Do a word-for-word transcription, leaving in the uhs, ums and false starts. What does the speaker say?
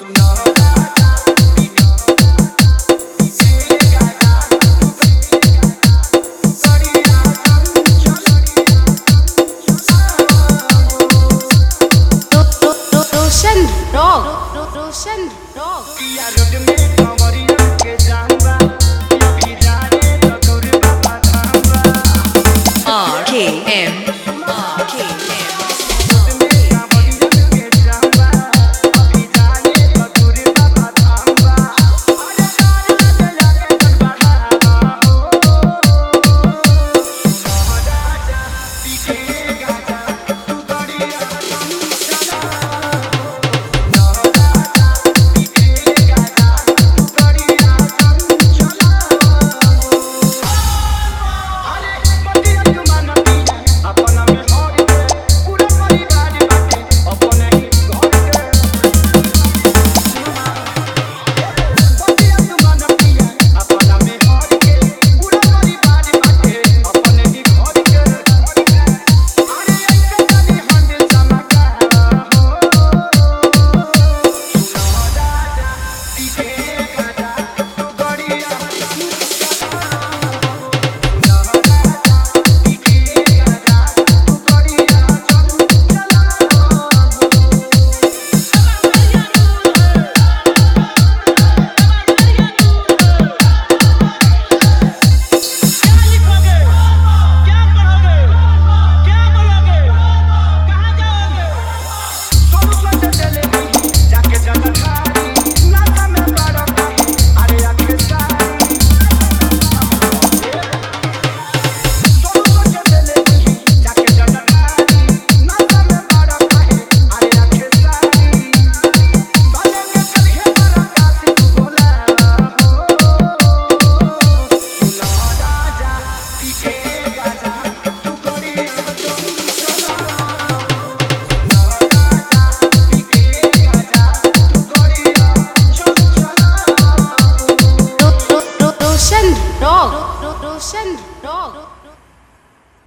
रोशन rock किया road में कंवरिया के जावा अभी जाने तो दूर बाबा धावा R K M R K M road में कंवरिया के जावा अभी जाने तो दूर बाबा धावा अरे कार लगे लगे कर बढ़ावा हो राजा पीछे गाजा तू बढ़िया रोशन रॉक